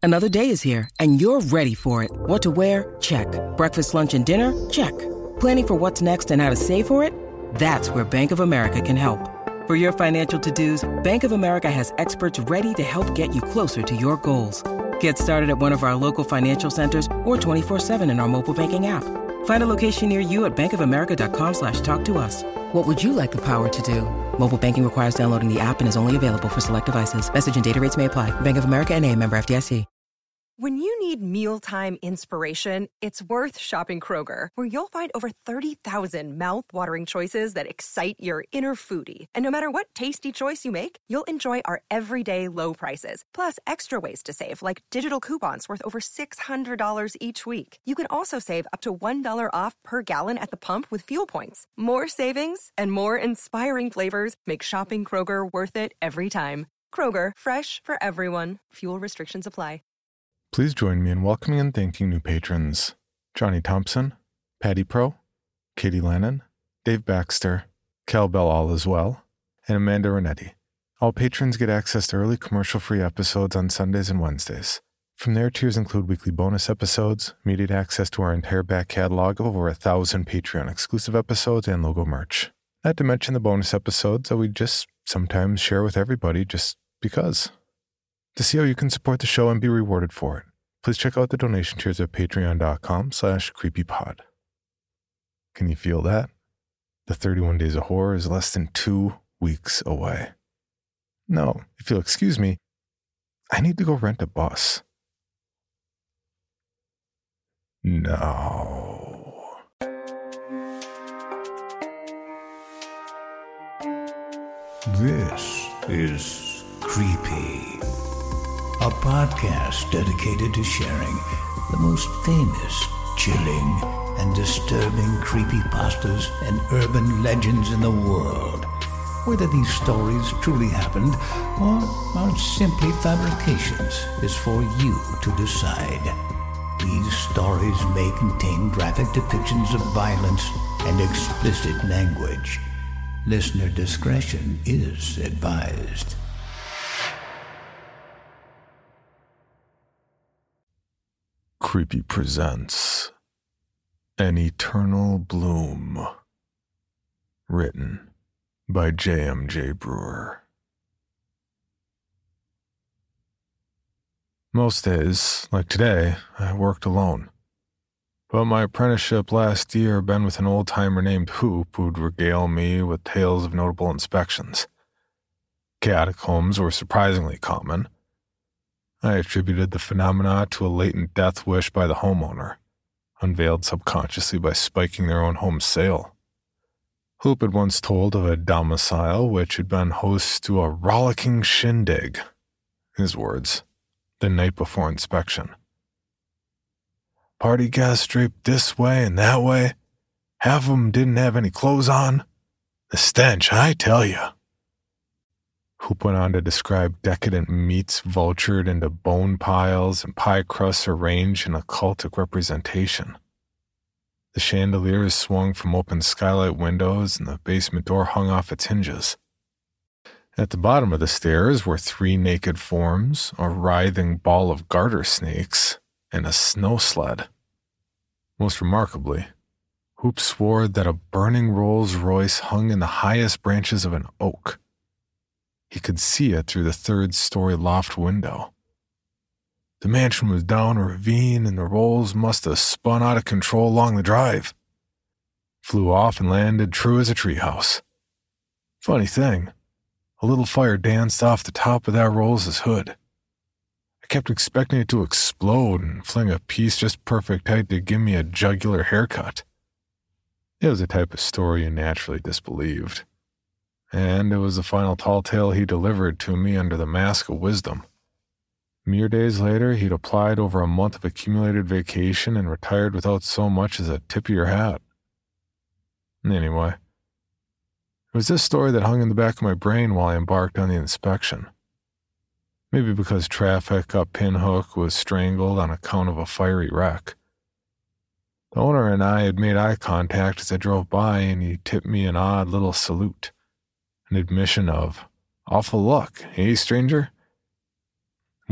Another day is here, and you're ready for it. What to wear? Check. Breakfast, lunch, and dinner? Check. Planning for what's next and how to save for it? That's where Bank of America can help. For your financial to-dos, Bank of America has experts ready to help get you closer to your goals. Get started at one of our local financial centers or 24/7 in our mobile banking app. Find a location near you at bankofamerica.com/talktous. What would you like the power to do? Mobile banking requires downloading the app and is only available for select devices. Message and data rates may apply. Bank of America N.A., member FDIC. When you need mealtime inspiration, it's worth shopping Kroger, where you'll find over 30,000 mouth-watering choices that excite your inner foodie. And no matter what tasty choice you make, you'll enjoy our everyday low prices, plus extra ways to save, like digital coupons worth over $600 each week. You can also save up to $1 off per gallon at the pump with fuel points. More savings and more inspiring flavors make shopping Kroger worth it every time. Kroger, fresh for everyone. Fuel restrictions apply. Please join me in welcoming and thanking new patrons: Johnny Thompson, Patty Pro, Katie Lannon, Dave Baxter, Cal Bell all as well, and Amanda Renetti. All patrons get access to early commercial-free episodes on Sundays and Wednesdays. From there, tiers include weekly bonus episodes, immediate access to our entire back catalog of over 1,000 Patreon-exclusive episodes, and logo merch. Not to mention the bonus episodes that we just sometimes share with everybody just because. To see how you can support the show and be rewarded for it, please check out the donation tiers at patreon.com/creepypod. Can you feel that? The 31 Days of Horror is less than 2 weeks away. No, if you'll excuse me, I need to go rent a bus. No. This is Creepy, a podcast dedicated to sharing the most famous, chilling, and disturbing creepypastas and urban legends in the world. Whether these stories truly happened or are simply fabrications is for you to decide. These stories may contain graphic depictions of violence and explicit language. Listener discretion is advised. Creepy presents An Eternal Bloom, written by J.M.J. Brewer. Most days, like today, I worked alone. But my apprenticeship last year had been with an old-timer named Hoop who'd regale me with tales of notable inspections. Catacombs were surprisingly common. I attributed the phenomena to a latent death wish by the homeowner, unveiled subconsciously by spiking their own home sale. Hoop had once told of a domicile which had been host to a rollicking shindig, his words, the night before inspection. Party guests draped this way and that way. Half of them didn't have any clothes on. The stench, I tell you. Hoop went on to describe decadent meats vultured into bone piles and pie crusts arranged in occultic representation. The chandeliers swung from open skylight windows and the basement door hung off its hinges. At the bottom of the stairs were 3 naked forms, a writhing ball of garter snakes, and a snow sled. Most remarkably, Hoop swore that a burning Rolls Royce hung in the highest branches of an oak. He could see it through the 3rd-story loft window. The mansion was down a ravine, and the Rolls must have spun out of control along the drive. Flew off and landed true as a treehouse. Funny thing, a little fire danced off the top of that Rolls' hood. I kept expecting it to explode and fling a piece just perfect height to give me a jugular haircut. It was the type of story you naturally disbelieved. And it was the final tall tale he delivered to me under the mask of wisdom. Mere days later, he'd applied over a month of accumulated vacation and retired without so much as a tip of your hat. Anyway, it was this story that hung in the back of my brain while I embarked on the inspection. Maybe because traffic up Pinhook was strangled on account of a fiery wreck. The owner and I had made eye contact as I drove by, and he tipped me an odd little salute. An admission of, "Awful luck, eh, stranger?"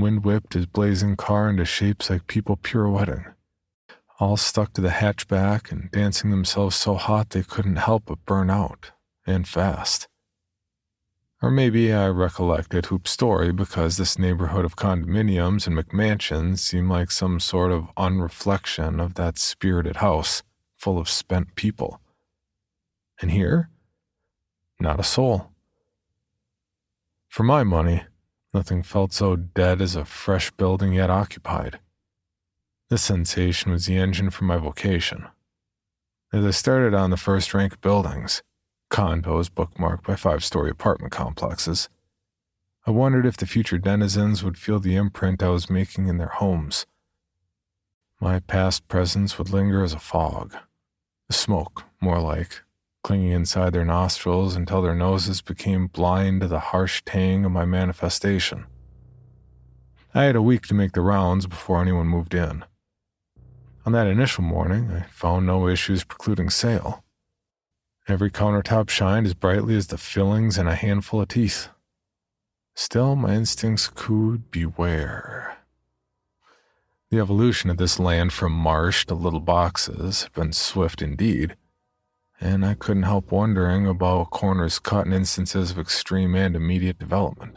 Wind whipped his blazing car into shapes like people pirouetting, all stuck to the hatchback and dancing themselves so hot they couldn't help but burn out, and fast. Or maybe I recollected Hoop's story because this neighborhood of condominiums and McMansions seemed like some sort of unreflection of that spirited house full of spent people. And here, not a soul. For my money, nothing felt so dead as a fresh building yet occupied. This sensation was the engine for my vocation. As I started on the first rank of buildings, condos bookmarked by 5-story apartment complexes, I wondered if the future denizens would feel the imprint I was making in their homes. My past presence would linger as a fog, a smoke, more like, clinging inside their nostrils until their noses became blind to the harsh tang of my manifestation. I had a week to make the rounds before anyone moved in. On that initial morning, I found no issues precluding sale. Every countertop shined as brightly as the fillings in a handful of teeth. Still, my instincts cooed beware. The evolution of this land from marsh to little boxes had been swift indeed, and I couldn't help wondering about corners cut in instances of extreme and immediate development.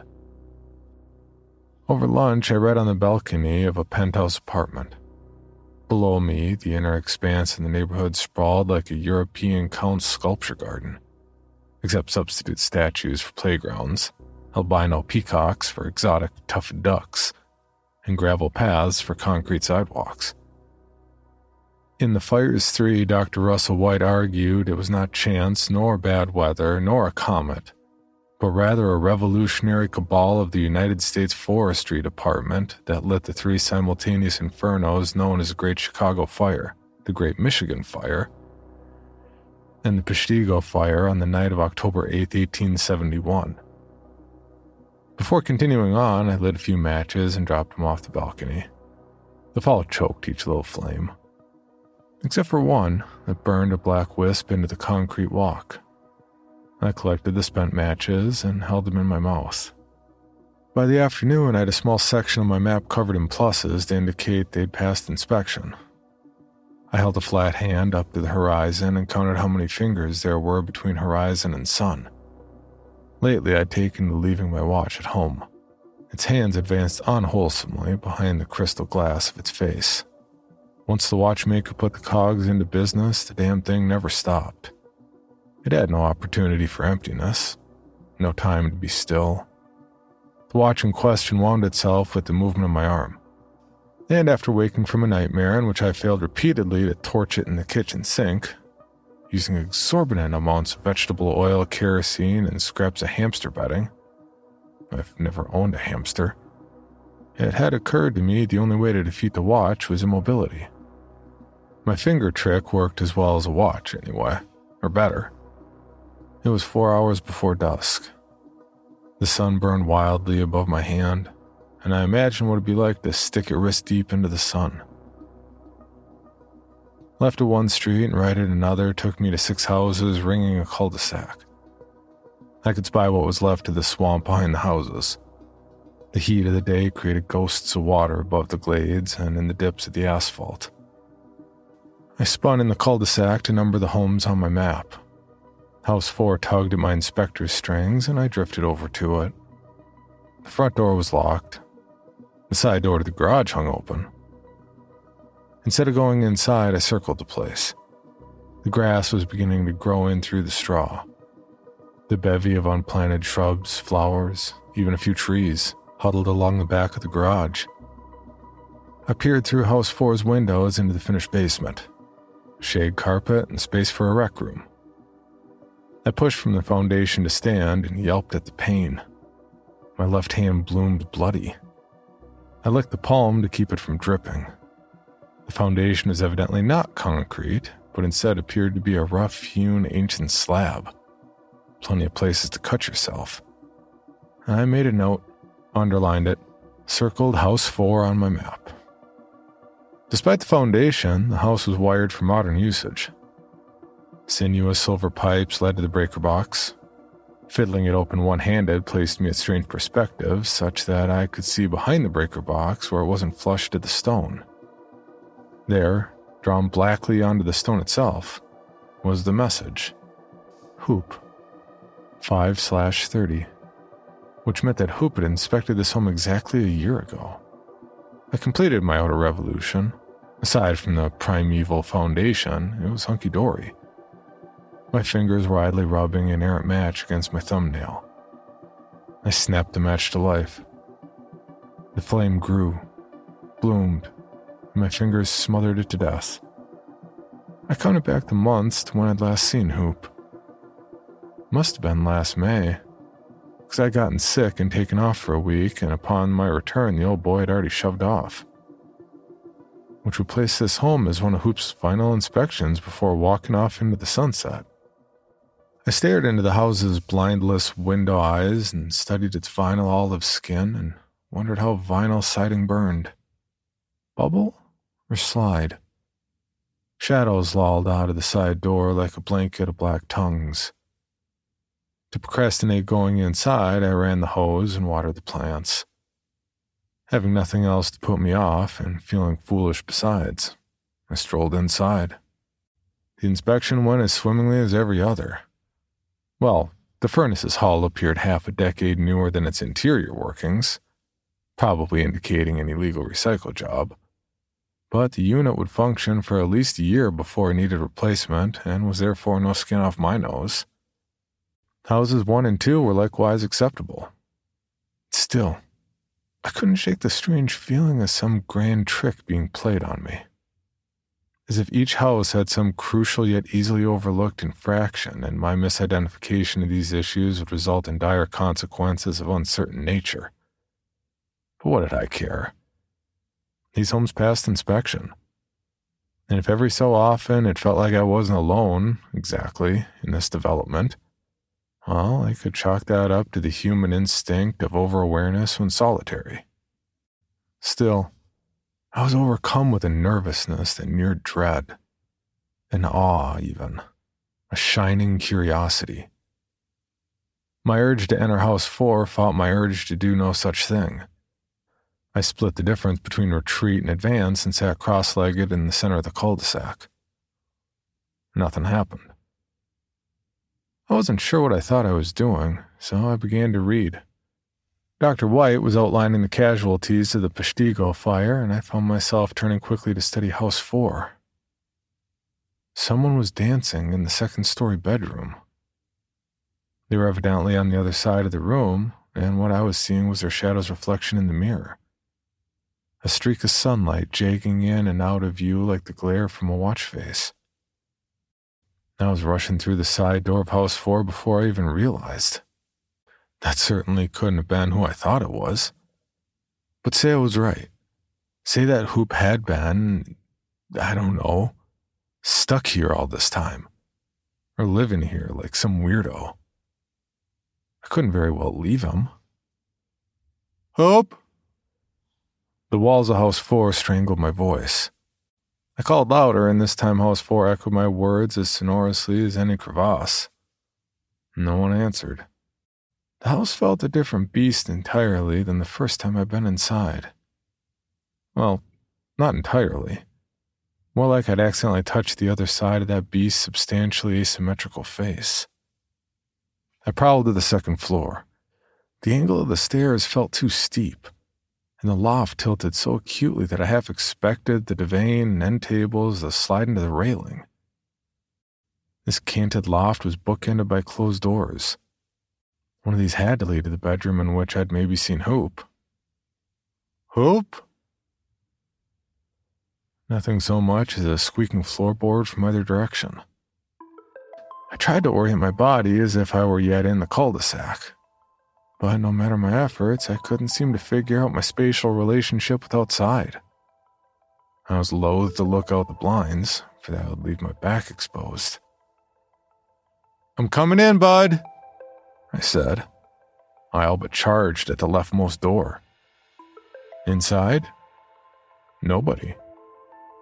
Over lunch, I read on the balcony of a penthouse apartment. Below me, the inner expanse of the neighborhood sprawled like a European count's sculpture garden, except substitute statues for playgrounds, albino peacocks for exotic tufted ducks, and gravel paths for concrete sidewalks. In The Fires 3, Dr. Russell White argued it was not chance, nor bad weather, nor a comet, but rather a revolutionary cabal of the United States Forestry Department that lit the 3 simultaneous infernos known as the Great Chicago Fire, the Great Michigan Fire, and the Peshtigo Fire on the night of October 8, 1871. Before continuing on, I lit a few matches and dropped them off the balcony. The fall choked each little flame, except for one that burned a black wisp into the concrete walk. I collected the spent matches and held them in my mouth. By the afternoon, I had a small section of my map covered in pluses to indicate they'd passed inspection. I held a flat hand up to the horizon and counted how many fingers there were between horizon and sun. Lately, I'd taken to leaving my watch at home. Its hands advanced unwholesomely behind the crystal glass of its face. Once the watchmaker put the cogs into business, the damn thing never stopped. It had no opportunity for emptiness, no time to be still. The watch in question wound itself with the movement of my arm. And after waking from a nightmare in which I failed repeatedly to torch it in the kitchen sink, using exorbitant amounts of vegetable oil, kerosene, and scraps of hamster bedding — I've never owned a hamster — it had occurred to me the only way to defeat the watch was immobility. My finger trick worked as well as a watch anyway, or better. It was 4 hours before dusk. The sun burned wildly above my hand, and I imagined what it'd be like to stick it wrist deep into the sun. Left at one street and right at another took me to 6 houses ringing a cul-de-sac. I could spy what was left of the swamp behind the houses. The heat of the day created ghosts of water above the glades and in the dips of the asphalt. I spun in the cul-de-sac to number the homes on my map. House 4 tugged at my inspector's strings, and I drifted over to it. The front door was locked. The side door to the garage hung open. Instead of going inside, I circled the place. The grass was beginning to grow in through the straw. The bevy of unplanted shrubs, flowers, even a few trees, huddled along the back of the garage. I peered through House 4's windows into the finished basement. Shade carpet and space for a rec room. I pushed from the foundation to stand and yelped at the pain. My left hand bloomed bloody. I licked the palm to keep it from dripping. The foundation was evidently not concrete, but instead appeared to be a rough-hewn ancient slab. Plenty of places to cut yourself. I made a note, underlined it, circled House 4 on my map. Despite the foundation, the house was wired for modern usage. Sinuous silver pipes led to the breaker box. Fiddling it open one-handed placed me at strange perspectives, such that I could see behind the breaker box where it wasn't flush to the stone. There, drawn blackly onto the stone itself, was the message. Hoop. 5/30. Which meant that Hoop had inspected this home exactly a year ago. I completed my outer revolution. Aside from the primeval foundation, it was hunky-dory. My fingers were idly rubbing an errant match against my thumbnail. I snapped the match to life. The flame grew, bloomed, and my fingers smothered it to death. I counted back the months to when I'd last seen Hoop. Must have been last May, because I'd gotten sick and taken off for a week, and upon my return the old boy had already shoved off. Which would place this home as one of Hoop's final inspections before walking off into the sunset. I stared into the house's blindless window eyes and studied its vinyl olive skin and wondered how vinyl siding burned. Bubble or slide? Shadows lolled out of the side door like a blanket of black tongues. To procrastinate going inside, I ran the hose and watered the plants. Having nothing else to put me off and feeling foolish besides, I strolled inside. The inspection went as swimmingly as every other. Well, the furnace's hull appeared half a decade newer than its interior workings, probably indicating an illegal recycle job. But the unit would function for at least a year before it needed replacement and was therefore no skin off my nose. Houses 1 and 2 were likewise acceptable. Still, I couldn't shake the strange feeling of some grand trick being played on me. As if each house had some crucial yet easily overlooked infraction, and my misidentification of these issues would result in dire consequences of uncertain nature. But what did I care? These homes passed inspection. And if every so often it felt like I wasn't alone, exactly, in this development, well, I could chalk that up to the human instinct of over-awareness when solitary. Still, I was overcome with a nervousness that neared dread, an awe even, a shining curiosity. My urge to enter House 4 fought my urge to do no such thing. I split the difference between retreat and advance and sat cross-legged in the center of the cul-de-sac. Nothing happened. I wasn't sure what I thought I was doing, so I began to read. Dr. White was outlining the casualties of the Peshtigo fire, and I found myself turning quickly to study House 4. Someone was dancing in the second-story bedroom. They were evidently on the other side of the room, and what I was seeing was their shadow's reflection in the mirror. A streak of sunlight jagging in and out of view like the glare from a watch face. I was rushing through the side door of House 4 before I even realized. That certainly couldn't have been who I thought it was. But say I was right. Say that Hoop had been, I don't know, stuck here all this time. Or living here like some weirdo. I couldn't very well leave him. Hoop! The walls of House 4 strangled my voice. I called louder, and this time House 4 echoed my words as sonorously as any crevasse. No one answered. The house felt a different beast entirely than the first time I'd been inside. Well, not entirely. More like I'd accidentally touched the other side of that beast's substantially asymmetrical face. I prowled to the second floor. The angle of the stairs felt too steep, and the loft tilted so acutely that I half expected the divan and end tables to slide into the railing. This canted loft was bookended by closed doors. One of these had to lead to the bedroom in which I'd maybe seen Hoop. Hoop? Nothing so much as a squeaking floorboard from either direction. I tried to orient my body as if I were yet in the cul-de-sac. But no matter my efforts, I couldn't seem to figure out my spatial relationship with outside. I was loath to look out the blinds, for that would leave my back exposed. "I'm coming in, bud," I said. I all but charged at the leftmost door. Inside? Nobody.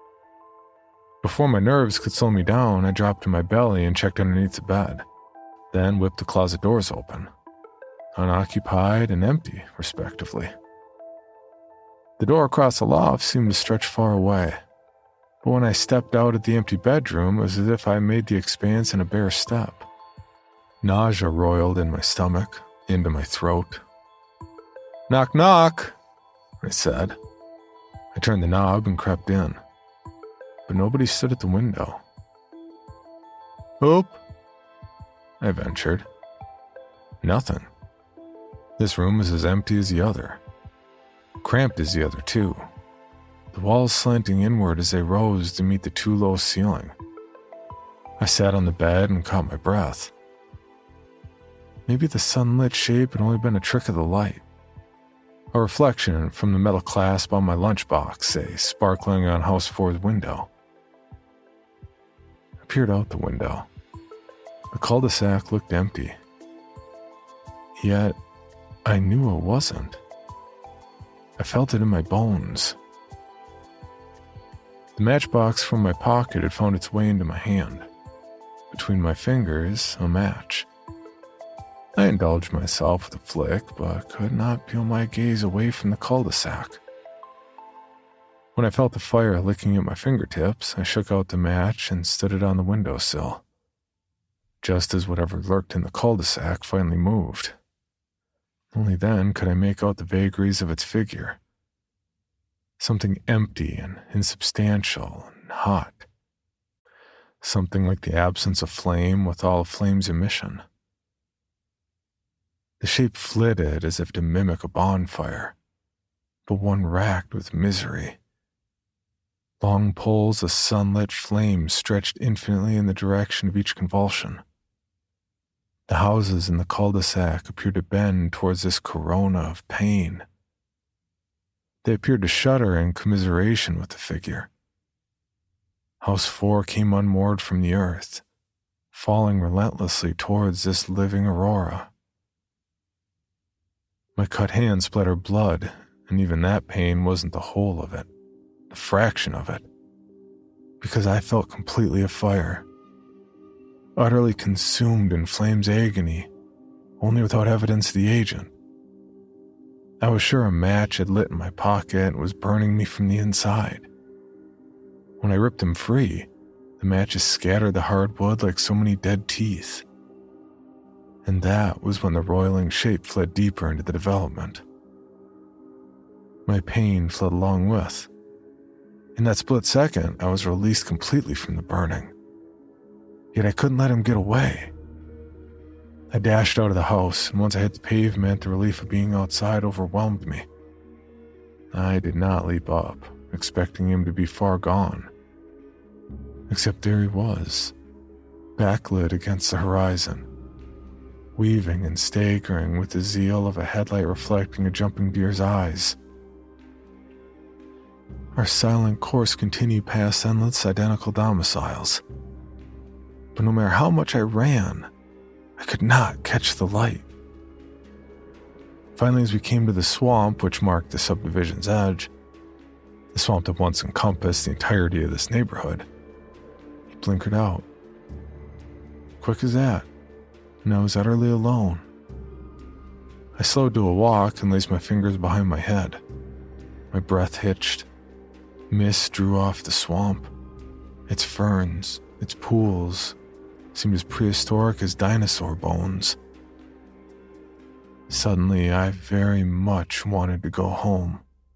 Before my nerves could slow me down, I dropped to my belly and checked underneath the bed. then whipped the closet doors open, unoccupied and empty, respectively. The door across the loft seemed to stretch far away, but when I stepped out at the empty bedroom, it was as if I made the expanse in a bare step. Nausea roiled in my stomach, into my throat. "Knock, knock," I said. I turned the knob and crept in, but nobody stood at the window. "Oop," I ventured. Nothing. This room was as empty as the other. Cramped as the other, too. The walls slanting inward as they rose to meet the too low ceiling. I sat on the bed and caught my breath. Maybe the sunlit shape had only been a trick of the light. A reflection from the metal clasp on my lunchbox, say, sparkling on House 4's window. I peered out the window. The cul-de-sac looked empty. Yet, I knew it wasn't. I felt it in my bones. The matchbox from my pocket had found its way into my hand. Between my fingers, a match. I indulged myself with a flick, but could not peel my gaze away from the cul-de-sac. When I felt the fire licking at my fingertips, I shook out the match and stood it on the windowsill, just as whatever lurked in the cul-de-sac finally moved. Only then could I make out the vagaries of its figure. Something empty and insubstantial and hot. Something like the absence of flame with all of flame's emission. The shape flitted as if to mimic a bonfire, but one racked with misery. Long poles of sunlit flame stretched infinitely in the direction of each convulsion. The houses in the cul-de-sac appeared to bend towards this corona of pain. They appeared to shudder in commiseration with the figure. House 4 came unmoored from the earth, falling relentlessly towards this living aurora. My cut hand splattered blood, and even that pain wasn't the whole of it, the fraction of it, because I felt completely afire, utterly consumed in flame's agony, only without evidence of the agent. I was sure a match had lit in my pocket and was burning me from the inside. When I ripped him free, the matches scattered the hardwood like so many dead teeth. And that was when the roiling shape fled deeper into the development. My pain fled along with. In that split second, I was released completely from the burning. Yet I couldn't let him get away. I dashed out of the house, and once I hit the pavement, the relief of being outside overwhelmed me. I did not leap up, expecting him to be far gone. Except there he was, backlit against the horizon, weaving and staggering with the zeal of a headlight reflecting a jumping deer's eyes. Our silent course continued past endless identical domiciles. But no matter how much I ran, I could not catch the light. Finally, as we came to the swamp which marked the subdivision's edge, the swamp that once encompassed the entirety of this neighborhood, he blinkered out. Quick as that, and I was utterly alone. I slowed to a walk and placed my fingers behind my head. My breath hitched. Mist drew off the swamp. Its ferns, its pools, seemed as prehistoric as dinosaur bones. Suddenly, I very much wanted to go home.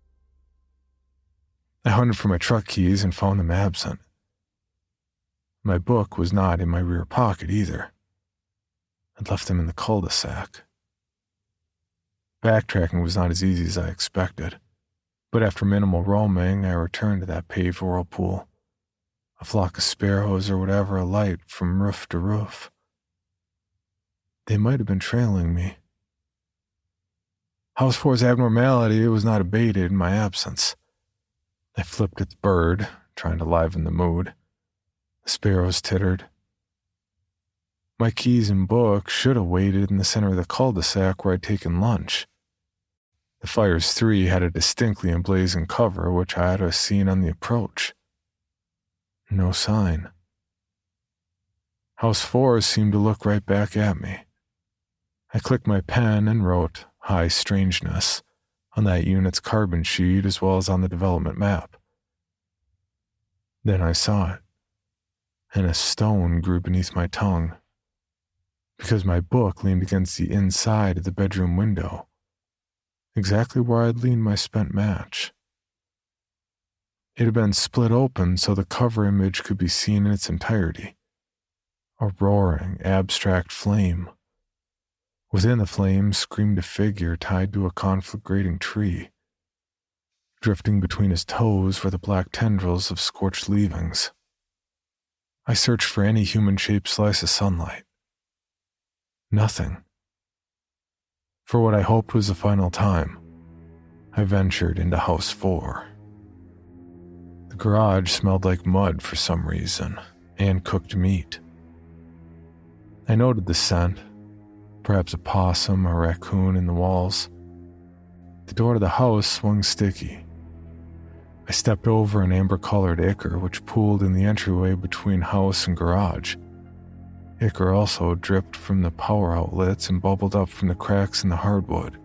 I hunted for my truck keys and found them absent. My book was not in my rear pocket either. I'd left them in the cul-de-sac. Backtracking was not as easy as I expected, but after minimal roaming, I returned to that paved whirlpool. A flock of sparrows or whatever alight from roof to roof. They might have been trailing me. House 4's abnormality was not abated in my absence. I flipped its bird, trying to liven the mood. The sparrows tittered. My keys and book should have waited in the center of the cul-de-sac where I'd taken lunch. The Fires 3 had a distinctly emblazoned cover which I had to have seen on the approach. No sign. House 4 seemed to look right back at me. I clicked my pen and wrote High Strangeness on that unit's carbon sheet as well as on the development map. Then I saw it, and a stone grew beneath my tongue, because my book leaned against the inside of the bedroom window, exactly where I'd leaned my spent match. It had been split open so the cover image could be seen in its entirety, a roaring, abstract flame. Within the flame screamed a figure tied to a conflagrating tree. Drifting between his toes were the black tendrils of scorched leavings. I searched for any human-shaped slice of sunlight. Nothing. For what I hoped was the final time, I ventured into House 4. The garage smelled like mud for some reason, and cooked meat. I noted the scent, perhaps a possum or raccoon in the walls. The door to the house swung sticky. I stepped over an amber-colored ichor which pooled in the entryway between house and garage. Ichor also dripped from the power outlets and bubbled up from the cracks in the hardwood.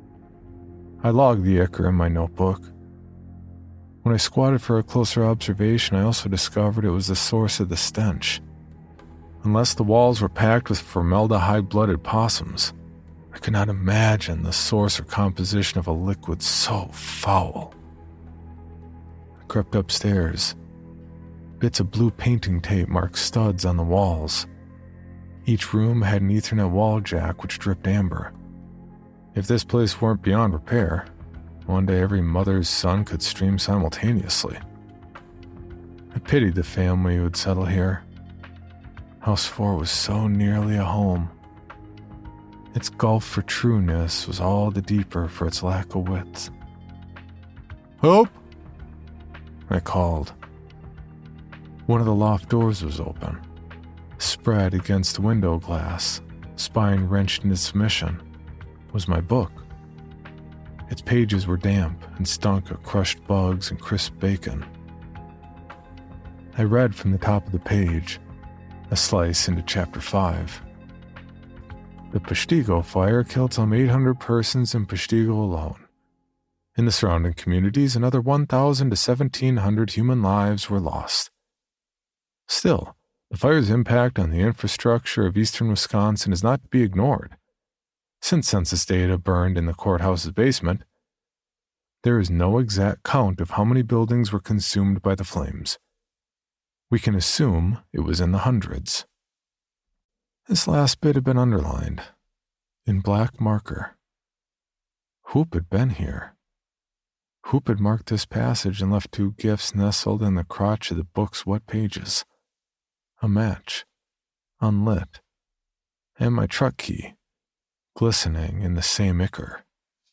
I logged the ichor in my notebook. When I squatted for a closer observation, I also discovered it was the source of the stench. Unless the walls were packed with formaldehyde-blooded possums, I could not imagine the source or composition of a liquid so foul. I crept upstairs. Bits of blue painting tape marked studs on the walls. Each room had an Ethernet wall jack which dripped amber. If this place weren't beyond repair, one day every mother's son could stream simultaneously. I pitied the family who would settle here. House 4 was so nearly a home. Its gulf for trueness was all the deeper for its lack of width. "Help!" I called. One of the loft doors was open. Spread against the window glass, spine wrenched into submission, was my book. Its pages were damp and stunk of crushed bugs and crisp bacon. I read from the top of the page, a slice into Chapter 5. The Peshtigo fire killed some 800 persons in Peshtigo alone. In the surrounding communities, another 1,000 to 1,700 human lives were lost. Still, the fire's impact on the infrastructure of eastern Wisconsin is not to be ignored. Since census data burned in the courthouse's basement, there is no exact count of how many buildings were consumed by the flames. We can assume it was in the hundreds. This last bit had been underlined, in black marker. Hoop had been here. Hoop had marked this passage and left 2 gifts nestled in the crotch of the book's wet pages. A match, unlit, and my truck key, glistening in the same ichor.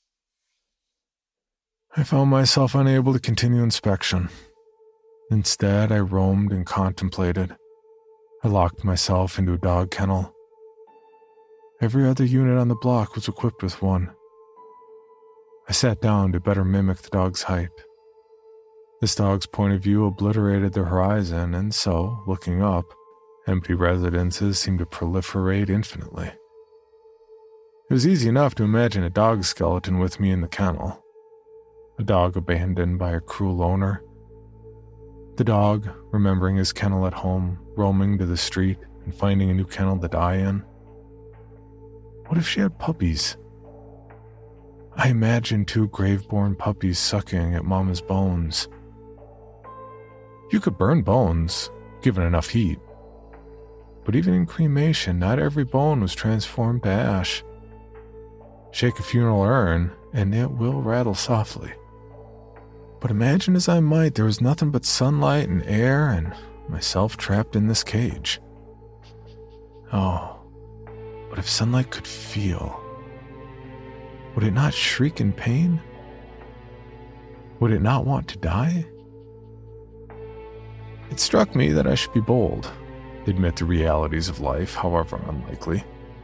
I found myself unable to continue inspection. Instead, I roamed and contemplated. I locked myself into a dog kennel. Every other unit on the block was equipped with one. I sat down to better mimic the dog's height. This dog's point of view obliterated the horizon, and so, looking up, empty residences seemed to proliferate infinitely. It was easy enough to imagine a dog skeleton with me in the kennel. A dog abandoned by a cruel owner. The dog, remembering his kennel at home, roaming to the street and finding a new kennel to die in. What if she had puppies? I imagined 2 grave-born puppies sucking at Mama's bones. You could burn bones, given enough heat. But even in cremation, not every bone was transformed to ash. Shake a funeral urn, and it will rattle softly. But imagine as I might, there was nothing but sunlight and air and myself trapped in this cage. Oh, but if sunlight could feel, would it not shriek in pain? Would it not want to die? It struck me that I should be bold, admit the realities of life, however unlikely.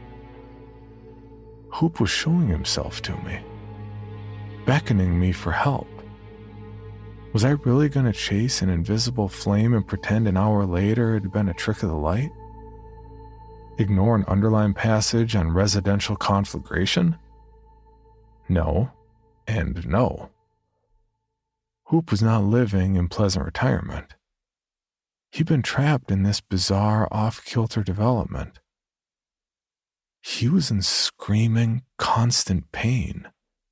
Hoop was showing himself to me, beckoning me for help. Was I really going to chase an invisible flame and pretend an hour later it had been a trick of the light? Ignore an underlined passage on residential conflagration? No, and no. Hoop was not living in pleasant retirement. He'd been trapped in this bizarre off-kilter development. He was in screaming, constant pain.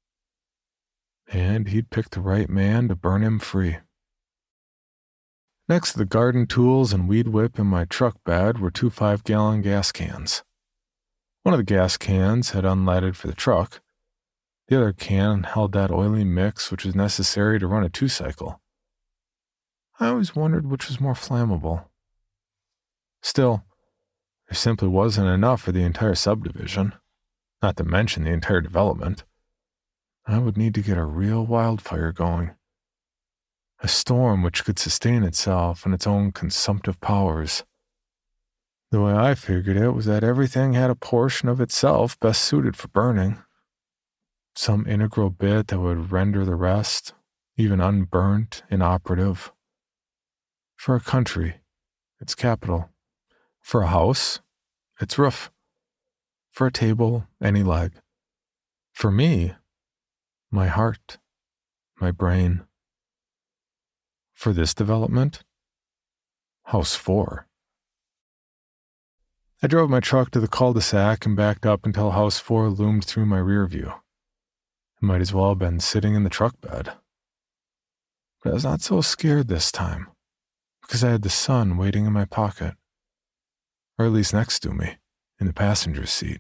And he'd picked the right man to burn him free. Next to the garden tools and weed whip in my truck bed were 2 5-gallon gas cans. One of the gas cans had unleaded for the truck. The other can held that oily mix which was necessary to run a 2-cycle. I always wondered which was more flammable. Still, there simply wasn't enough for the entire subdivision, not to mention the entire development. I would need to get a real wildfire going. A storm which could sustain itself and its own consumptive powers. The way I figured it was that everything had a portion of itself best suited for burning. Some integral bit that would render the rest, even unburnt, inoperative. For a country, its capital. For a house, its roof. For a table, any leg. For me, my heart, my brain. For this development, House 4. I drove my truck to the cul-de-sac and backed up until House 4 loomed through my rear view. I might as well have been sitting in the truck bed. But I was not so scared this time, because I had the sun waiting in my pocket, or at least next to me, in the passenger seat.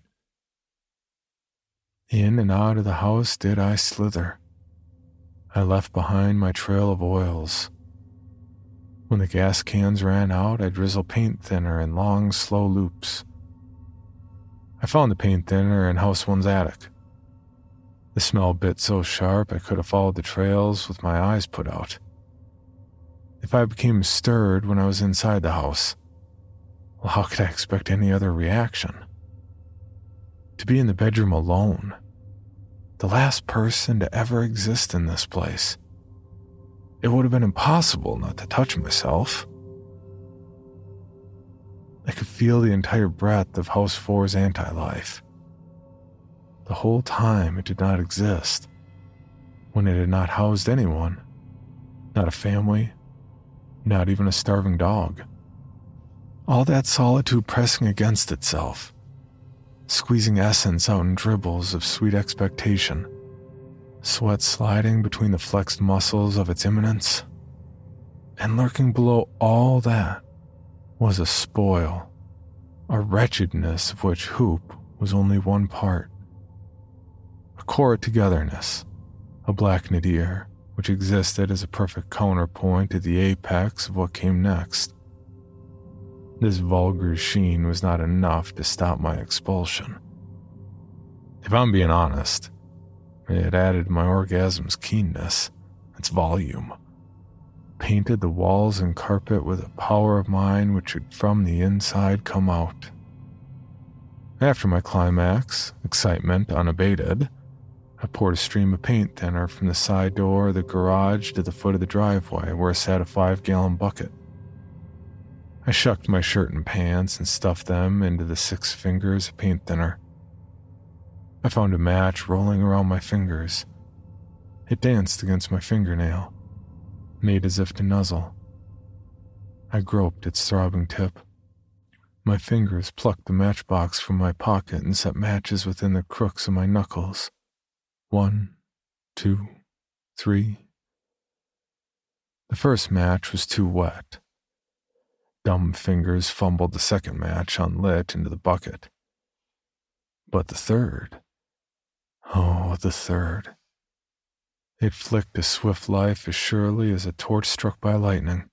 In and out of the house did I slither. I left behind my trail of oils. When the gas cans ran out, I drizzled paint thinner in long, slow loops. I found the paint thinner in House 1's attic. The smell bit so sharp I could have followed the trails with my eyes put out. If I became stirred when I was inside the house, well, how could I expect any other reaction? To be in the bedroom alone, the last person to ever exist in this place. It would have been impossible not to touch myself. I could feel the entire breadth of House 4's anti-life. The whole time it did not exist, when it had not housed anyone, not a family, not even a starving dog. All that solitude pressing against itself, squeezing essence out in dribbles of sweet expectation, sweat sliding between the flexed muscles of its imminence, and lurking below all that was a spoil, a wretchedness of which Hoop was only one part. A core togetherness, a black nadir, which existed as a perfect counterpoint to the apex of what came next. This vulgar sheen was not enough to stop my expulsion. If I'm being honest, it added to my orgasm's keenness, its volume, painted the walls and carpet with a power of mine which would from the inside come out. After my climax, excitement unabated, I poured a stream of paint thinner from the side door of the garage to the foot of the driveway where sat a 5-gallon bucket. I shucked my shirt and pants and stuffed them into the 6 fingers of paint thinner. I found a match rolling around my fingers. It danced against my fingernail, made as if to nuzzle. I groped its throbbing tip. My fingers plucked the matchbox from my pocket and set matches within the crooks of my knuckles. 1, 2, 3. The first match was too wet. Dumb fingers fumbled the second match unlit into the bucket. But the third, oh, the third. It flicked a swift life as surely as a torch struck by lightning.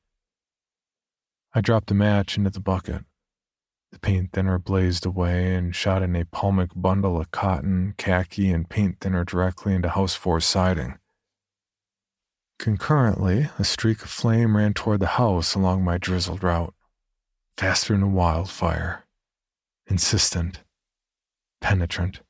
I dropped the match into the bucket. The paint thinner blazed away and shot a napalmic bundle of cotton, khaki, and paint thinner directly into House 4's siding. Concurrently, a streak of flame ran toward the house along my drizzled route, faster than a wildfire, insistent, penetrant.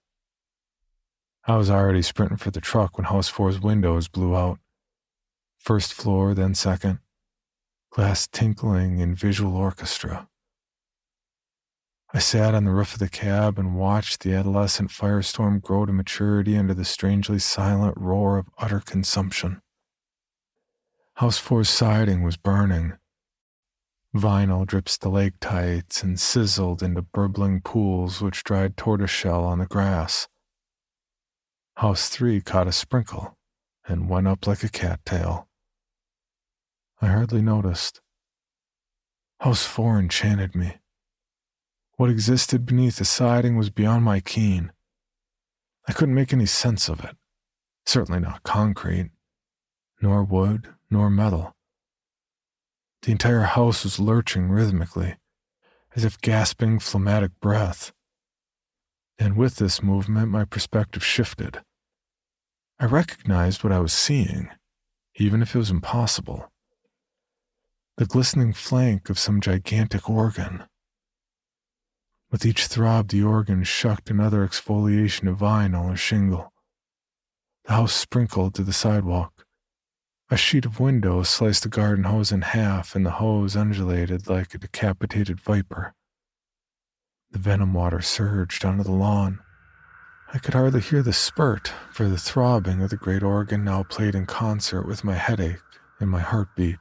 I was already sprinting for the truck when House 4's windows blew out. First floor, then second, glass tinkling in visual orchestra. I sat on the roof of the cab and watched the adolescent firestorm grow to maturity under the strangely silent roar of utter consumption. House 4's siding was burning. Vinyl dripped stalactites and sizzled into burbling pools which dried tortoiseshell on the grass. House 3 caught a sprinkle and went up like a cattail. I hardly noticed. House 4 enchanted me. What existed beneath the siding was beyond my ken. I couldn't make any sense of it. Certainly not concrete, nor wood, nor metal. The entire house was lurching rhythmically, as if gasping phlegmatic breath. And with this movement, my perspective shifted. I recognized what I was seeing, even if it was impossible. The glistening flank of some gigantic organ. With each throb, the organ shucked another exfoliation of vinyl or shingle. The house sprinkled to the sidewalk. A sheet of window sliced the garden hose in half, and the hose undulated like a decapitated viper. The venom water surged onto the lawn. I could hardly hear the spurt, for the throbbing of the great organ now played in concert with my headache and my heartbeat.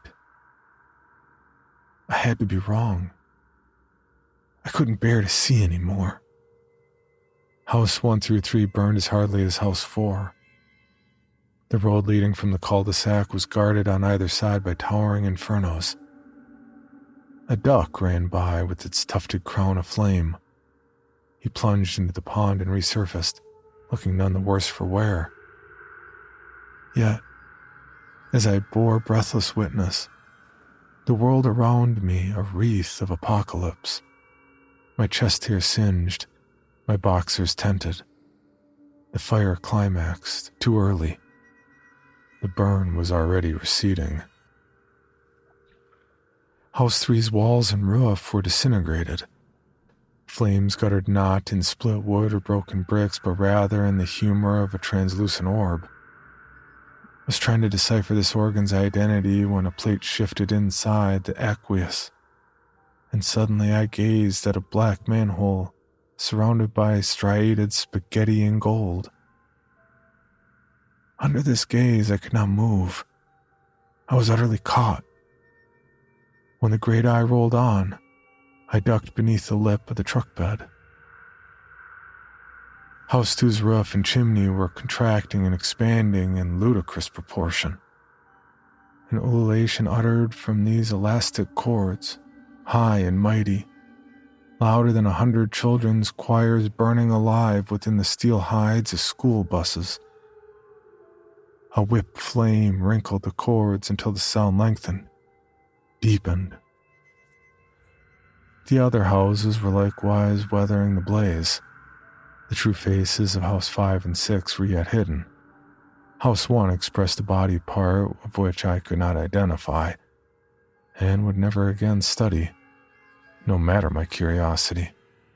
I had to be wrong. I couldn't bear to see any more. House 1 through 3 burned as hardly as House 4. The road leading from the cul-de-sac was guarded on either side by towering infernos. A duck ran by with its tufted crown aflame. He plunged into the pond and resurfaced, looking none the worse for wear. Yet, as I bore breathless witness, the world around me a wreath of apocalypse. My chest hair singed, my boxers tented. The fire climaxed too early. The burn was already receding. House 3's walls and roof were disintegrated. Flames guttered not in split wood or broken bricks, but rather in the humor of a translucent orb. I was trying to decipher this organ's identity when a plate shifted inside the aqueous, and suddenly I gazed at a black manhole surrounded by striated spaghetti and gold. Under this gaze, I could not move. I was utterly caught. When the great eye rolled on, I ducked beneath the lip of the truck bed. House 2's roof and chimney were contracting and expanding in ludicrous proportion. An ululation uttered from these elastic chords, high and mighty, louder than 100 children's choirs burning alive within the steel hides of school buses. A whip flame wrinkled the chords until the sound lengthened, deepened. The other houses were likewise weathering the blaze. The true faces of House 5 and 6 were yet hidden. House 1 expressed a body part of which I could not identify, and would never again study, no matter my curiosity.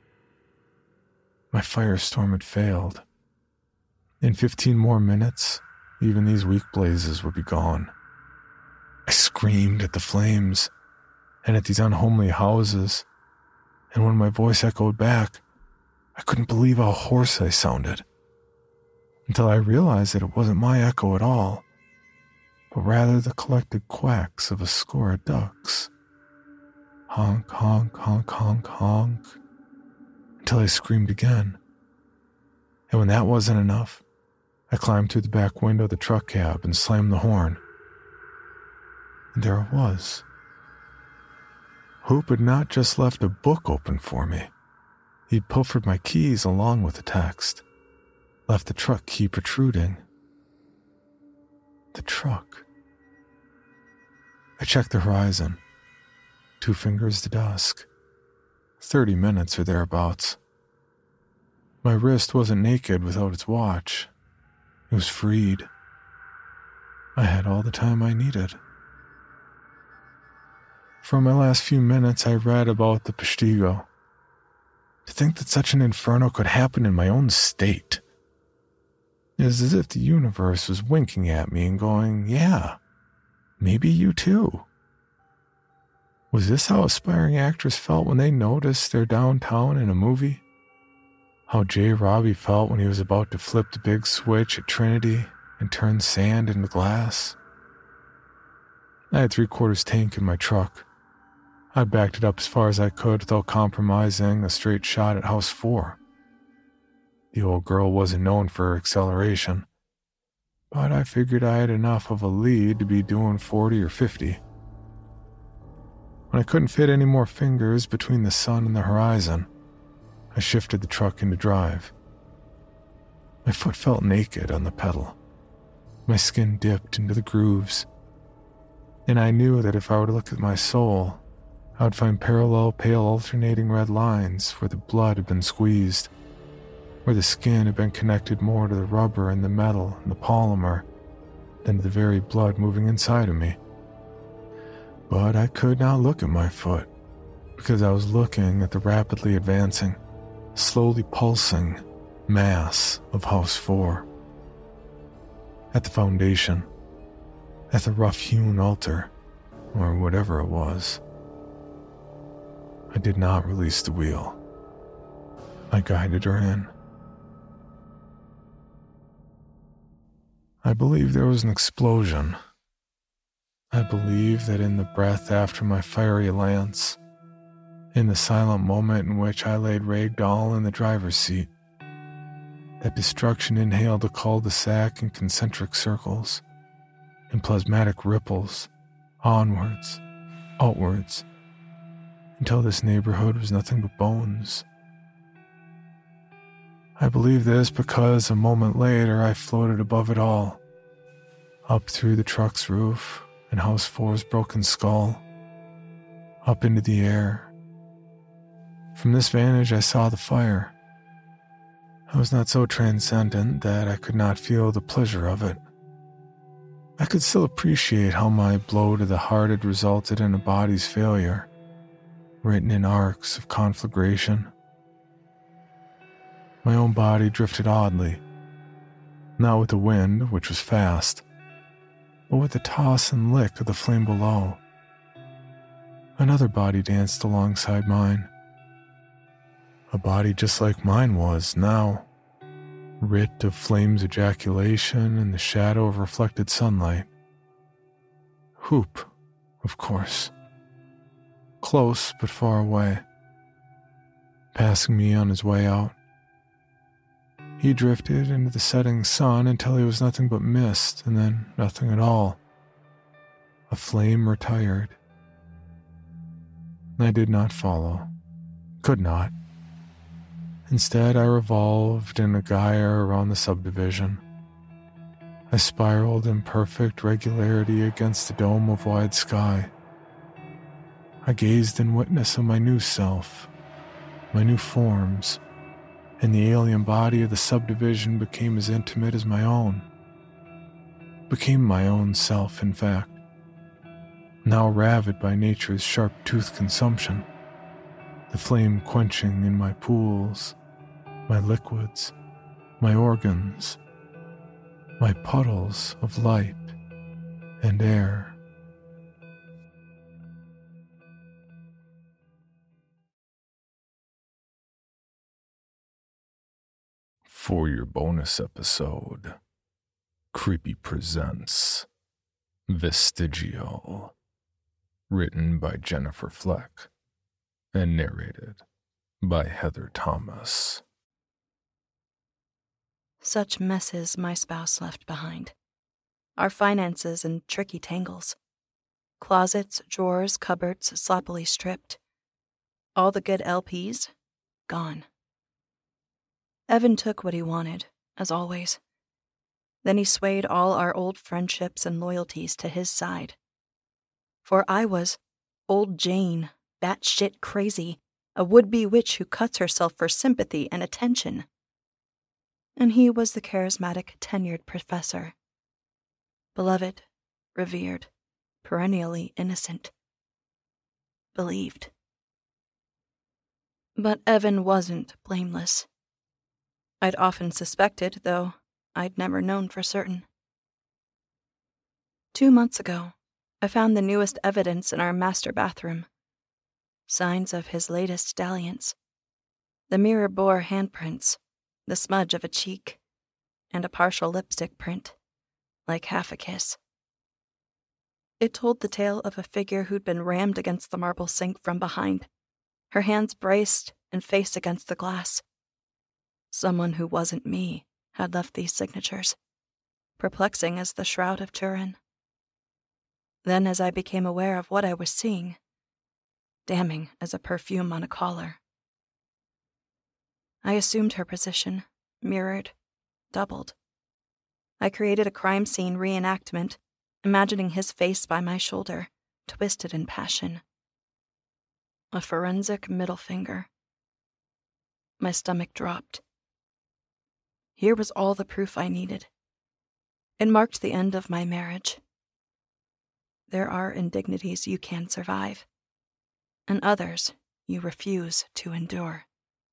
My firestorm had failed. In 15 more minutes, even these weak blazes would be gone. I screamed at the flames, and at these unhomely houses, and when my voice echoed back, I couldn't believe how hoarse I sounded, until I realized that it wasn't my echo at all, but rather the collected quacks of a score of ducks. Honk, honk, honk, honk, honk, until I screamed again. And when that wasn't enough, I climbed through the back window of the truck cab and slammed the horn. And there it was. Hoop had not just left a book open for me. He'd pilfered my keys along with the text, left the truck key protruding. The truck. I checked the horizon. 2 fingers to dusk. 30 minutes or thereabouts. My wrist wasn't naked without its watch. It was freed. I had all the time I needed. For my last few minutes, I read about the Postigo. To think that such an inferno could happen in my own state. It is as if the universe was winking at me and going, yeah, maybe you too. Was this how aspiring actors felt when they noticed their downtown in a movie? How J. Robbie felt when he was about to flip the big switch at Trinity and turn sand into glass? I had 3/4 tank in my truck. I backed it up as far as I could without compromising a straight shot at House 4. The old girl wasn't known for her acceleration, but I figured I had enough of a lead to be doing 40 or 50. When I couldn't fit any more fingers between the sun and the horizon, I shifted the truck into drive. My foot felt naked on the pedal. My skin dipped into the grooves. And I knew that if I were to look at my soul, I would find parallel pale alternating red lines where the blood had been squeezed, where the skin had been connected more to the rubber and the metal and the polymer than to the very blood moving inside of me. But I could not look at my foot, because I was looking at the rapidly advancing, slowly pulsing mass of House 4. At the foundation, at the rough-hewn altar, or whatever it was. I did not release the wheel. I guided her in. I believe there was an explosion. I believe that in the breath after my fiery lance, in the silent moment in which I laid ragdoll in the driver's seat, that destruction inhaled a cul-de-sac in concentric circles, in plasmatic ripples, onwards, outwards, until this neighborhood was nothing but bones. I believe this because a moment later I floated above it all, up through the truck's roof and House 4's broken skull, up into the air. From this vantage I saw the fire. I was not so transcendent that I could not feel the pleasure of it. I could still appreciate how my blow to the heart had resulted in a body's failure, written in arcs of conflagration. My own body drifted oddly, not with the wind, which was fast, but with the toss and lick of the flame below. Another body danced alongside mine. A body just like mine was now, writ of flame's ejaculation in the shadow of reflected sunlight. Hoop, of course. Close but far away, passing me on his way out. He drifted into the setting sun until he was nothing but mist, and then nothing at all. A flame retired. I did not follow. Could not. Instead, I revolved in a gyre around the subdivision. I spiraled in perfect regularity against the dome of wide sky. I gazed in witness of my new self, my new forms, and the alien body of the subdivision became as intimate as my own. Became my own self, in fact, now ravid by nature's sharp-toothed consumption, the flame quenching in my pools, my liquids, my organs, my puddles of light and air. For your bonus episode, Creepy presents Vestigial, written by Jennifer Fleck and narrated by Heather Thomas. Such messes my spouse left behind. Our finances in tricky tangles. Closets, drawers, cupboards sloppily stripped. All the good LPs, gone. Evan took what he wanted, as always. Then he swayed all our old friendships and loyalties to his side. For I was old Jane, batshit crazy, a would-be witch who cuts herself for sympathy and attention. And he was the charismatic, tenured professor. Beloved, revered, perennially innocent. Believed. But Evan wasn't blameless. I'd often suspected, though I'd never known for certain. 2 months ago, I found the newest evidence in our master bathroom, signs of his latest dalliance. The mirror bore handprints, the smudge of a cheek, and a partial lipstick print, like half a kiss. It told the tale of a figure who'd been rammed against the marble sink from behind, her hands braced and face against the glass. Someone who wasn't me had left these signatures, perplexing as the Shroud of Turin. Then, as I became aware of what I was seeing, damning as a perfume on a collar. I assumed her position, mirrored, doubled. I created a crime scene reenactment, imagining his face by my shoulder, twisted in passion. A forensic middle finger. My stomach dropped. Here was all the proof I needed. It marked the end of my marriage. There are indignities you can survive, and others you refuse to endure.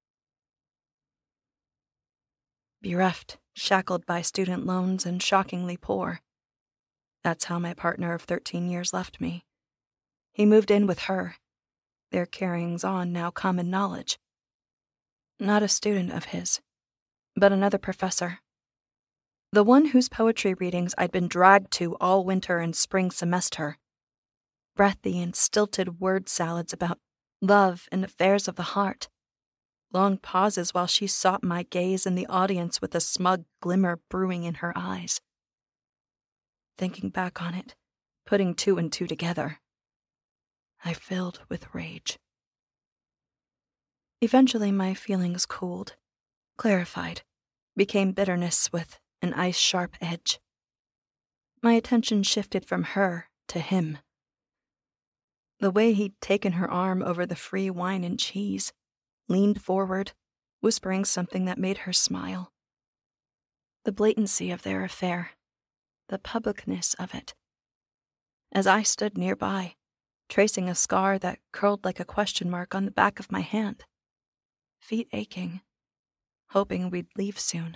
Bereft, shackled by student loans, and shockingly poor. That's how my partner of 13 years left me. He moved in with her, their carryings-on now common knowledge. Not a student of his, but another professor. The one whose poetry readings I'd been dragged to all winter and spring semester. Breathy and stilted word salads about love and affairs of the heart. Long pauses while she sought my gaze in the audience with a smug glimmer brewing in her eyes. Thinking back on it, putting two and two together, I filled with rage. Eventually my feelings cooled, clarified, became bitterness with an ice-sharp edge. My attention shifted from her to him. The way he'd taken her arm over the free wine and cheese, leaned forward, whispering something that made her smile. The blatancy of their affair, the publicness of it. As I stood nearby, tracing a scar that curled like a question mark on the back of my hand, feet aching, hoping we'd leave soon.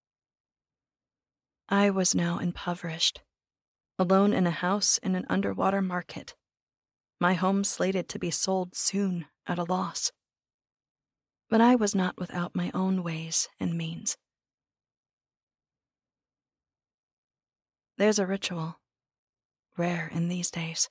I was now impoverished, alone in a house in an underwater market, my home slated to be sold soon at a loss. But I was not without my own ways and means. There's a ritual, rare in these days.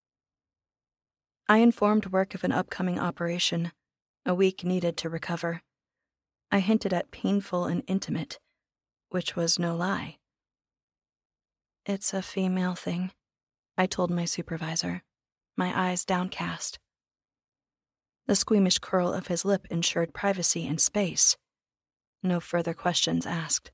I informed work of an upcoming operation, a week needed to recover. I hinted at painful and intimate, which was no lie. It's a female thing, I told my supervisor, my eyes downcast. The squeamish curl of his lip ensured privacy and space. No further questions asked.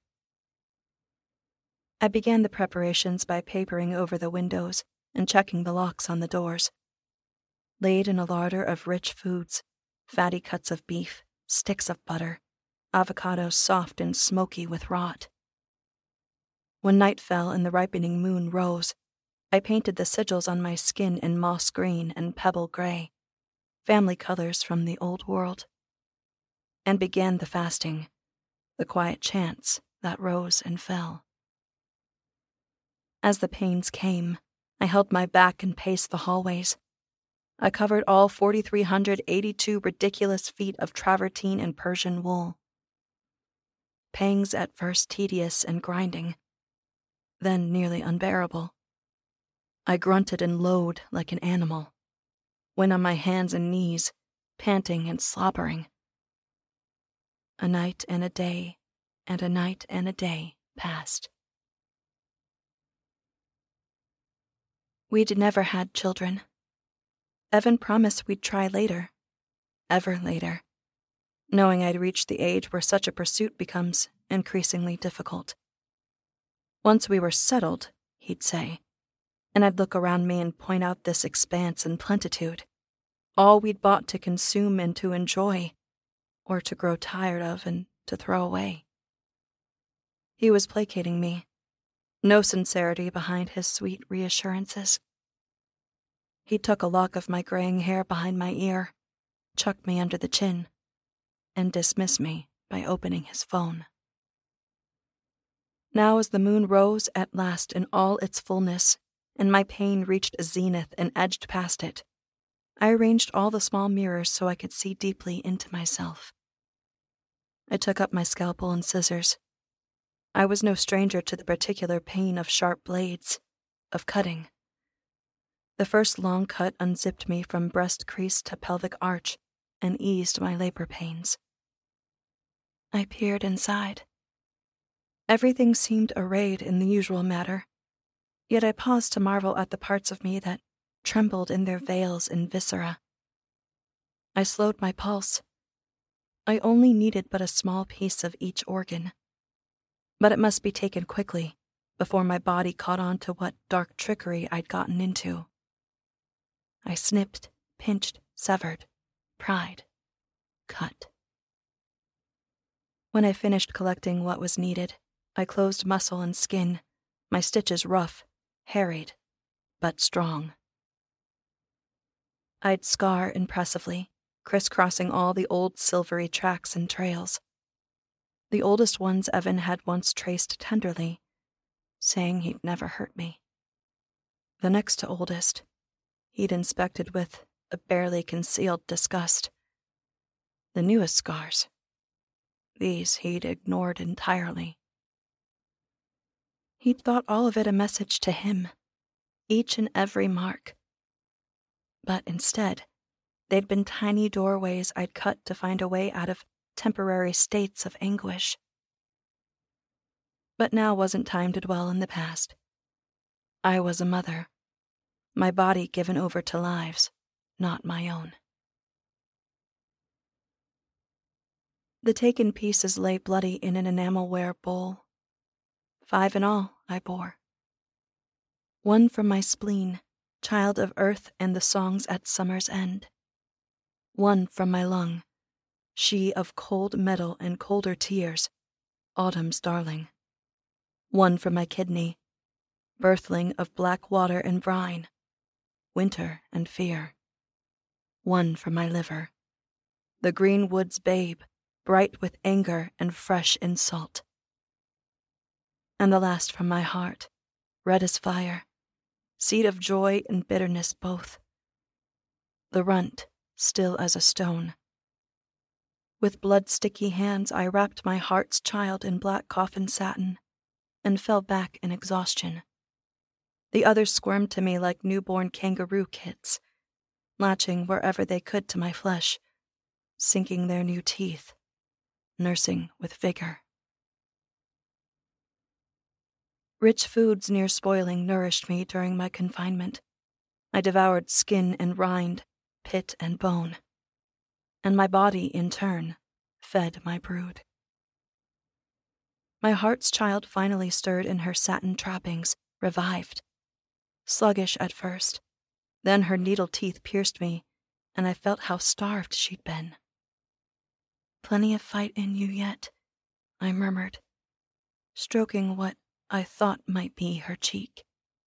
I began the preparations by papering over the windows and checking the locks on the doors. Laid in a larder of rich foods, fatty cuts of beef, sticks of butter, avocados soft and smoky with rot. When night fell and the ripening moon rose, I painted the sigils on my skin in moss green and pebble gray, family colors from the old world, and began the fasting, the quiet chants that rose and fell. As the pains came, I held my back and paced the hallways. I covered all 4,382 ridiculous feet of travertine and Persian wool. Pangs at first tedious and grinding, then nearly unbearable. I grunted and lowed like an animal, went on my hands and knees, panting and slobbering. A night and a day, and a night and a day passed. We'd never had children. Evan promised we'd try later, ever later, knowing I'd reached the age where such a pursuit becomes increasingly difficult. Once we were settled, he'd say, and I'd look around me and point out this expanse and plenitude, all we'd bought to consume and to enjoy, or to grow tired of and to throw away. He was placating me, no sincerity behind his sweet reassurances. He took a lock of my graying hair behind my ear, chucked me under the chin, and dismissed me by opening his phone. Now as the moon rose at last in all its fullness, and my pain reached a zenith and edged past it, I arranged all the small mirrors so I could see deeply into myself. I took up my scalpel and scissors. I was no stranger to the particular pain of sharp blades, of cutting. The first long cut unzipped me from breast crease to pelvic arch and eased my labor pains. I peered inside. Everything seemed arrayed in the usual manner, yet I paused to marvel at the parts of me that trembled in their veils and viscera. I slowed my pulse. I only needed but a small piece of each organ, but it must be taken quickly before my body caught on to what dark trickery I'd gotten into. I snipped, pinched, severed, pried, cut. When I finished collecting what was needed, I closed muscle and skin, my stitches rough, harried, but strong. I'd scar impressively, crisscrossing all the old silvery tracks and trails. The oldest ones Evan had once traced tenderly, saying he'd never hurt me. The next to oldest, he'd inspected with a barely concealed disgust. The newest scars, these he'd ignored entirely. He'd thought all of it a message to him, each and every mark. But instead, they'd been tiny doorways I'd cut to find a way out of temporary states of anguish. But now wasn't time to dwell in the past. I was a mother, my body given over to lives, not my own. The taken pieces lay bloody in an enamelware bowl. 5 in all I bore. 1 from my spleen, child of earth and the songs at summer's end. 1 from my lung, she of cold metal and colder tears, autumn's darling. 1 from my kidney, birthling of black water and brine, winter and fear. 1 from my liver, the green woods babe, bright with anger and fresh in salt. And the last from my heart, red as fire, seed of joy and bitterness both. The runt, still as a stone. With blood-sticky hands I wrapped my heart's child in black coffin satin and fell back in exhaustion. The others squirmed to me like newborn kangaroo kits, latching wherever they could to my flesh, sinking their new teeth, nursing with vigor. Rich foods near spoiling nourished me during my confinement. I devoured skin and rind, pit and bone, and my body, in turn, fed my brood. My heart's child finally stirred in her satin trappings, revived. Sluggish at first, then her needle teeth pierced me, and I felt how starved she'd been. "Plenty of fight in you yet," I murmured, stroking what I thought might be her cheek.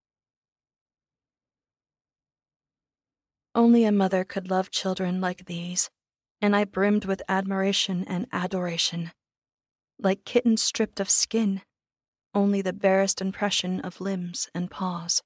Only a mother could love children like these, and I brimmed with admiration and adoration. Like kittens stripped of skin, only the barest impression of limbs and paws.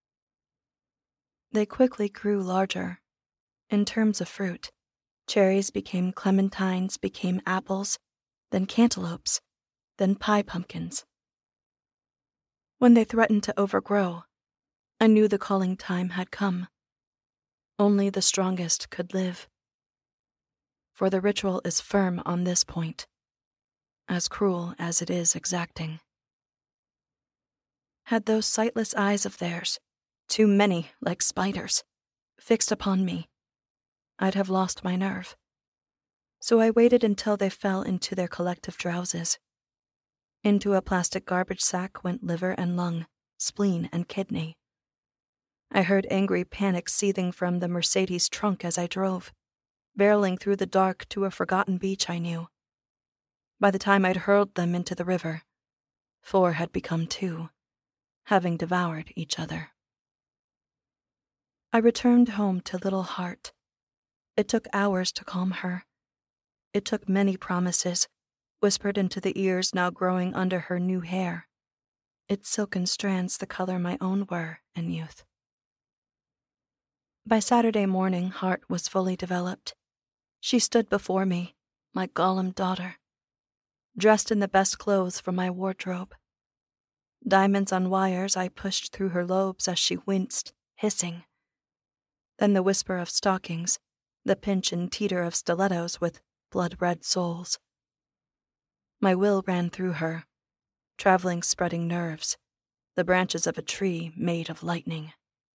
They quickly grew larger. In terms of fruit, cherries became clementines, became apples, then cantaloupes, then pie pumpkins. When they threatened to overgrow, I knew the calling time had come. Only the strongest could live. For the ritual is firm on this point, as cruel as it is exacting. Had those sightless eyes of theirs, too many like spiders, fixed upon me, I'd have lost my nerve. So I waited until they fell into their collective drowses. Into a plastic garbage sack went liver and lung, spleen and kidney. I heard angry panic seething from the Mercedes trunk as I drove, barreling through the dark to a forgotten beach I knew. By the time I'd hurled them into the river, 4 had become 2, having devoured each other. I returned home to Little Heart. It took hours to calm her. It took many promises, whispered into the ears now growing under her new hair, its silken strands the color my own were in youth. By Saturday morning, Hart was fully developed. She stood before me, my Gollum daughter, dressed in the best clothes from my wardrobe. Diamonds on wires I pushed through her lobes as she winced, hissing. Then the whisper of stockings, the pinch and teeter of stilettos with blood-red soles. My will ran through her, traveling spreading nerves, the branches of a tree made of lightning.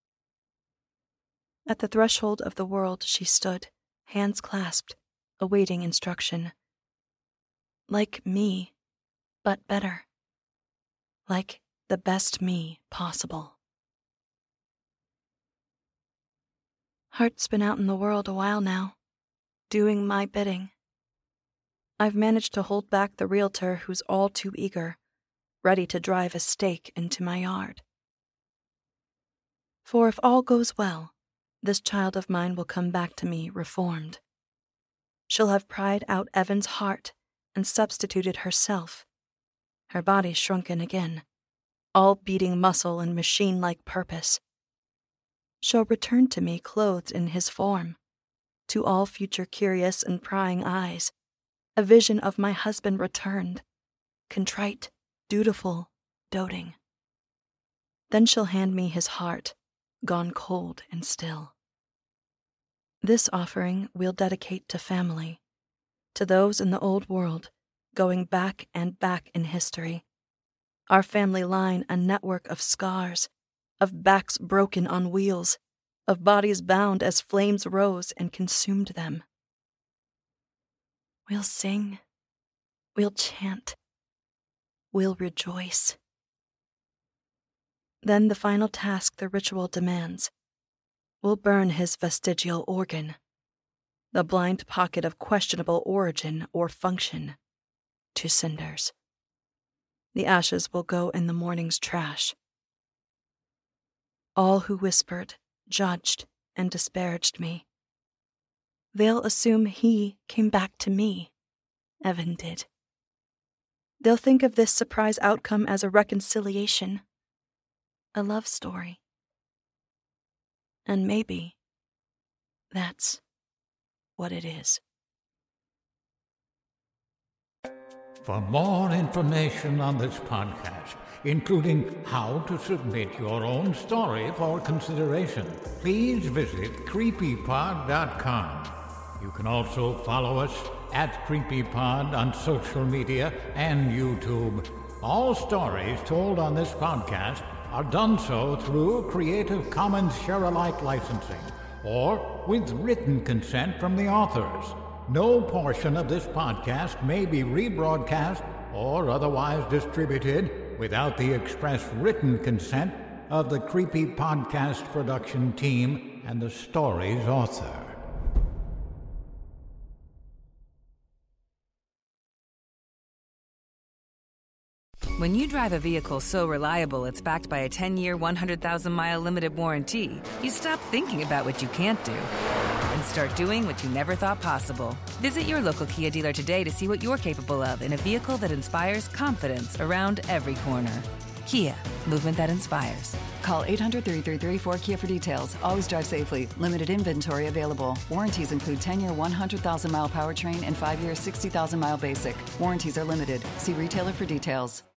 At the threshold of the world she stood, hands clasped, awaiting instruction. Like me, but better. Like the best me possible. Hart's been out in the world a while now, doing my bidding. I've managed to hold back the realtor who's all too eager, ready to drive a stake into my yard. For if all goes well, this child of mine will come back to me reformed. She'll have pried out Evan's heart and substituted herself, her body shrunken again, all beating muscle and machine-like purpose. She'll return to me clothed in his form, to all future curious and prying eyes, a vision of my husband returned, contrite, dutiful, doting. Then she'll hand me his heart, gone cold and still. This offering we'll dedicate to family, to those in the old world, going back and back in history. Our family line a network of scars, of backs broken on wheels, of bodies bound as flames rose and consumed them. We'll sing, we'll chant, we'll rejoice. Then the final task the ritual demands. We'll burn his vestigial organ, the blind pocket of questionable origin or function, to cinders. The ashes will go in the morning's trash. All who whispered, judged, and disparaged me, they'll assume he came back to me, Evan did. They'll think of this surprise outcome as a reconciliation, a love story. And maybe that's what it is. For more information on this podcast, including how to submit your own story for consideration, please visit creepypod.com. You can also follow us at CreepyPod on social media and YouTube. All stories told on this podcast are done so through Creative Commons Share-alike licensing or with written consent from the authors. No portion of this podcast may be rebroadcast or otherwise distributed without the express written consent of the Creepy Podcast production team and the story's author. When you drive a vehicle so reliable it's backed by a 10-year, 100,000-mile limited warranty, you stop thinking about what you can't do and start doing what you never thought possible. Visit your local Kia dealer today to see what you're capable of in a vehicle that inspires confidence around every corner. Kia, movement that inspires. Call 800-333-4KIA for details. Always drive safely. Limited inventory available. Warranties include 10-year, 100,000-mile powertrain and 5-year, 60,000-mile basic. Warranties are limited. See retailer for details.